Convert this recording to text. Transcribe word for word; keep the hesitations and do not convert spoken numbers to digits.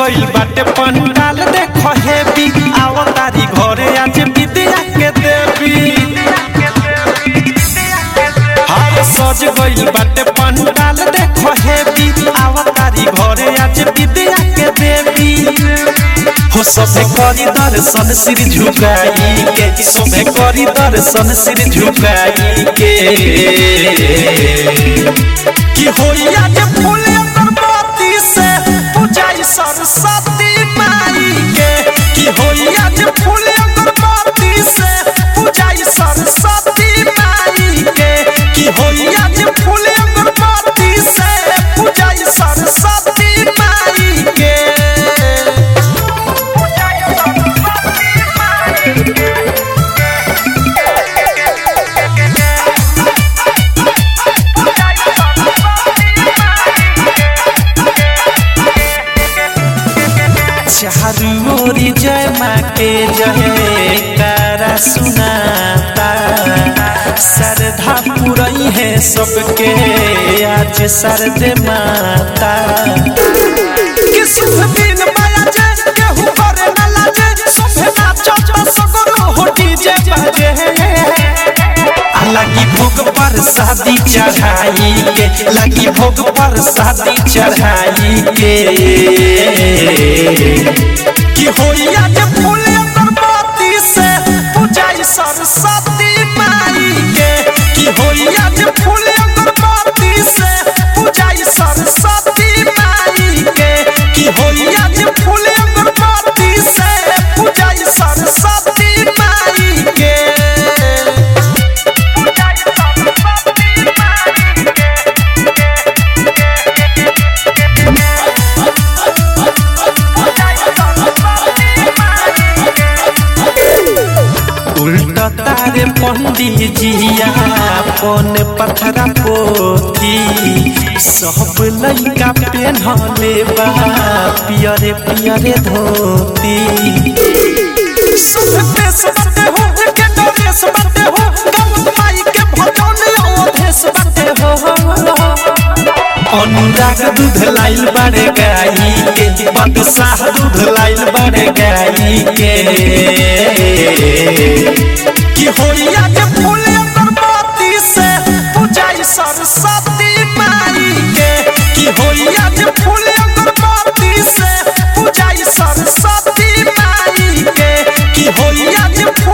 गइल बाटे पंडाल देखो हेबी आवतारी घरे आज विद्या के देवी हाय सज गइल बाटे पंडाल देखो हेबी आवतारी घरे आज विद्या के देवी हो सबे करी दर्शन सिर झुकाई के सबे करी दर्शन सिर झुकाई के कि होई आज फूल अगरबत्ती से पूजाई सरस्वती माई के कि होई आज फूल अगरबत्ती से पूजाई सरस्वती माई के कि होई आज फूल अगरबत्ती से पूजाई सरस्वती माई के चारू ओरी जय माँ के जयकारा सुनाता श्रद्धा पुरई है सबके आज सरदे माता किस्म दिन माया जय केहू करे न लाजे सभे नाचत सगरो हो डीजे बाजे लगी भोग पर शादी चढ़ाई के लगी भोग पर शादी चढ़ाई के कि होई आज फूल अगरबत्ती से पूजाई सरस्वती माई के कि होई आज फूल अगरबत्ती से पूजाई सरस्वती माई के कि होई आज फूल अगरबत्ती से पूजाई सरस्वती माई के उल्टा तारे पंडित जिया पन पथरा पोथी सब लइका पेन्हले बा पियरे पियरे धोती सब देश बाटे हो के देश बाटे हो गम माई के भजन ओधेश बाटे हो अनुराग दूध लाइल बड़े गाई के बादशाह दूध लाइल बड़े गाई के कि होई आज फूल अगरबत्ती से पूजाई सरस्वती माई के कि होई आज फूल अगरबत्ती से पूजाई सरस्वती माई के कि होई आज